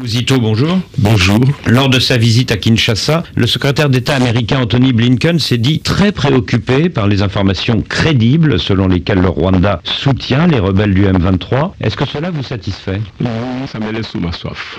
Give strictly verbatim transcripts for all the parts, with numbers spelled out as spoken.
Zito, bonjour. Bonjour. Lors de sa visite à Kinshasa, le secrétaire d'État américain Anthony Blinken s'est dit très préoccupé par les informations crédibles selon lesquelles le Rwanda soutient les rebelles du M vingt-trois. Est-ce que cela vous satisfait? Non, ça me laisse sous ma soif.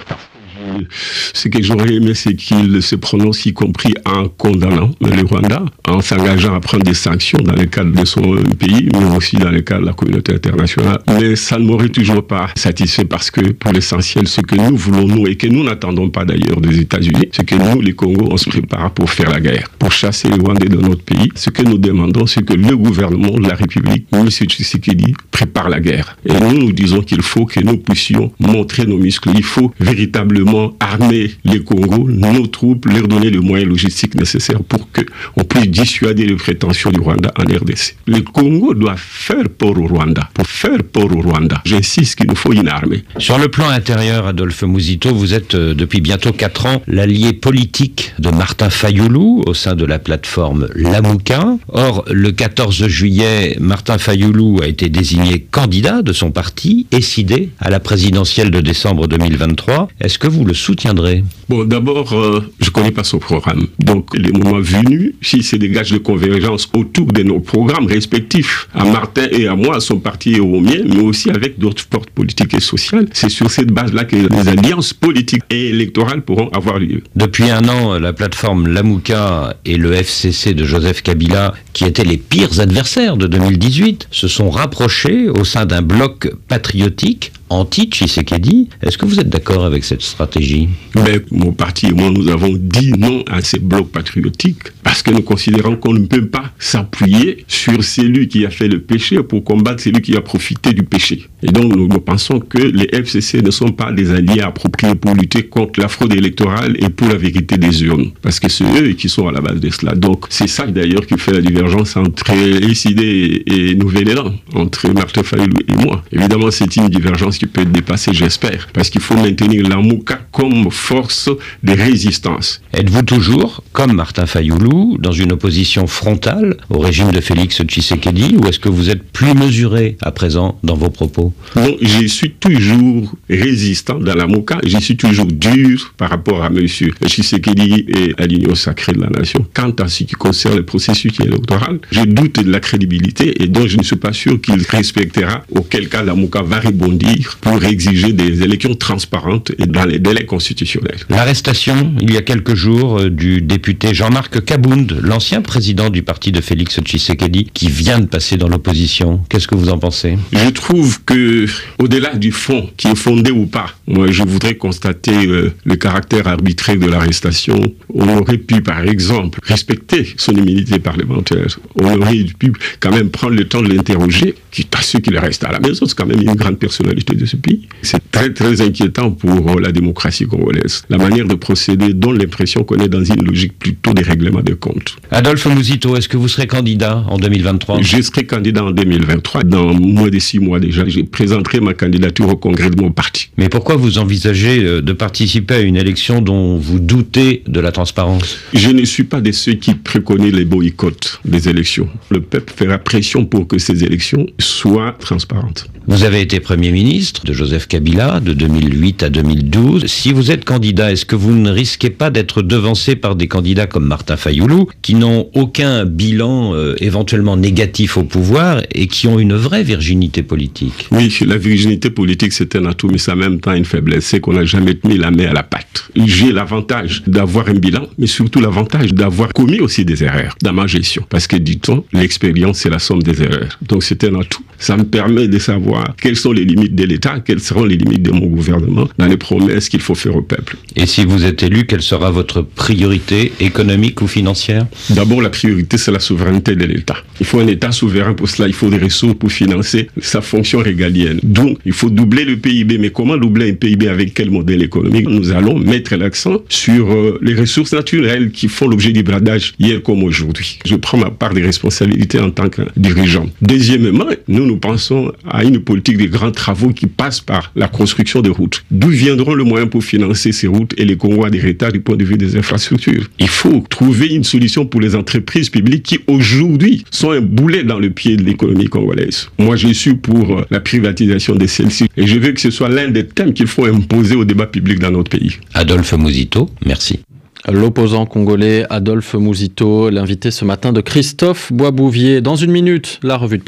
Ce que j'aurais aimé, c'est qu'il se prononce, y compris en condamnant le Rwanda, en s'engageant à prendre des sanctions dans le cadre de son pays, mais aussi dans le cadre de la communauté internationale. Mais ça ne m'aurait toujours pas satisfait parce que, pour l'essentiel, ce que nous voulons, nous, et que nous n'attendons pas d'ailleurs des États-Unis, c'est que nous, les Congos, on se prépare pour faire la guerre, pour chasser les Rwandais dans notre pays. Ce que nous demandons, c'est que le gouvernement de la République, M. Tshisekedi, prépare la guerre. Et nous, nous disons qu'il faut que nous puissions montrer nos muscles. Il faut véritablement armer les Congos, nos troupes, leur donner les moyens logistiques nécessaires pour qu'on puisse dissuader les prétentions du Rwanda en R D C. Le Congo doit faire peur au Rwanda. Pour faire peur au Rwanda, j'insiste qu'il nous faut une armée. Sur le plan intérieur, Adolphe Muzito, vous êtes euh, depuis bientôt quatre ans l'allié politique de Martin Fayulu au sein de la plateforme Lamuka. Or, le quatorze juillet, Martin Fayulu a été désigné candidat de son parti, Essidé, à la présidentielle de décembre deux mille vingt-trois. Est-ce que vous le soutiendrez? Bon, d'abord, euh, je ne connais pas son programme. Donc, les moments venus, si c'est des gages de convergence autour de nos programmes respectifs, à Martin et à moi, à son parti et au mien, mais aussi avec d'autres forces politiques et sociales, c'est sur cette base-là que les alliances politiques et électorales pourront avoir lieu. Depuis un an, la plateforme Lamuka et le F C C de Joseph Kabila, qui étaient les pires adversaires de deux mille dix-huit, se sont rapprochés au sein d'un bloc patriotique anti-Tshisekedi. Est-ce que vous êtes d'accord avec cette stratégie? Mais mon parti et moi, nous avons dit non à ces blocs patriotiques parce que nous considérons qu'on ne peut pas s'appuyer sur celui qui a fait le péché pour combattre celui qui a profité du péché. Et donc, nous, nous pensons que les F C C ne sont pas des alliés appropriés pour lutter contre la fraude électorale et pour la vérité des urnes. Parce que c'est eux qui sont à la base de cela. Donc, c'est ça d'ailleurs qui fait la divergence entre Essidé et Nouvel Élan, entre Martin Fayulu et moi. Évidemment, c'est une divergence qui peut être dépassée, j'espère, parce qu'il faut maintenir la Mouka comme force de résistance. Êtes-vous toujours, comme Martin Fayulu, dans une opposition frontale au régime de Félix Tshisekedi, ou est-ce que vous êtes plus mesuré à présent dans vos propos? Non, je suis toujours résistant dans la Mouka, je suis toujours dur par rapport à M. Tshisekedi et à l'Union sacrée de la nation. Quant à ce qui concerne le processus électoral, je doute de la crédibilité et donc je ne suis pas sûr qu'il respectera, auquel cas la Mouka va rebondir pour exiger des élections transparentes et dans les délais constitutionnels. L'arrestation, il y a quelques jours, du député Jean-Marc Kabound, l'ancien président du parti de Félix Tshisekedi, qui vient de passer dans l'opposition. Qu'est-ce que vous en pensez? Je trouve que, au-delà du fond, qui est fondé ou pas, moi je voudrais constater euh, le caractère arbitraire de l'arrestation. On aurait pu, par exemple, respecter son immunité parlementaire. On aurait pu quand même prendre le temps de l'interroger, quitte à ceux qui le restent à la maison. C'est quand même une grande personnalité de ce pays. C'est très très inquiétant pour la démocratie congolaise. La manière de procéder donne l'impression qu'on est dans une logique plutôt des règlements de compte. Adolphe Muzito, est-ce que vous serez candidat en deux mille vingt-trois? Je serai candidat en deux mille vingt-trois. Dans moins de six mois déjà, je présenterai ma candidature au congrès de mon parti. Mais pourquoi vous envisagez de participer à une élection dont vous doutez de la transparence? Je ne suis pas de ceux qui préconisent les boycotts des élections. Le peuple fera pression pour que ces élections soient transparentes. Vous avez été Premier ministre de Joseph Kabila de deux mille huit à deux mille douze. Si vous êtes candidat, est-ce que vous ne risquez pas d'être devancé par des candidats comme Martin Fayulu, qui n'ont aucun bilan euh, éventuellement négatif au pouvoir et qui ont une vraie virginité politique? Oui, la virginité politique c'est un atout, mais c'est en même temps une faiblesse, c'est qu'on n'a jamais mis la main à la pâte. J'ai l'avantage d'avoir un bilan, mais surtout l'avantage d'avoir commis aussi des erreurs dans ma gestion. Parce que, dit-on, l'expérience c'est la somme des erreurs. Donc c'est un atout. Ça me permet de savoir quelles sont les limites de l'État, quelles seront les limites de mon gouvernement dans les promesses qu'il faut faire au peuple. Et si vous êtes élu, quelle sera votre priorité économique ou financière? D'abord, la priorité, c'est la souveraineté de l'État. Il faut un État souverain. Pour cela, il faut des ressources pour financer sa fonction régalienne. Donc, il faut doubler le P I B. Mais comment doubler un P I B avec quel modèle économique? Nous allons mettre l'accent sur euh, les ressources naturelles qui font l'objet du bradage hier comme aujourd'hui. Je prends ma part des responsabilités en tant que dirigeant. Deuxièmement, nous, nous pensons à une politique de grands travaux qui passe par la construction de routes. D'où viendront les moyens pour financer ces routes et les Congois des retards du point de vue des infrastructures. Il faut trouver une solution pour les entreprises publiques qui aujourd'hui sont un boulet dans le pied de l'économie congolaise. Moi, je suis pour la privatisation de celle-ci et je veux que ce soit l'un des thèmes qu'il faut imposer au débat public dans notre pays. Adolphe Mouzito, merci. L'opposant congolais Adolphe Mouzito, l'invité ce matin de Christophe Boisbouvier. Dans une minute, la revue de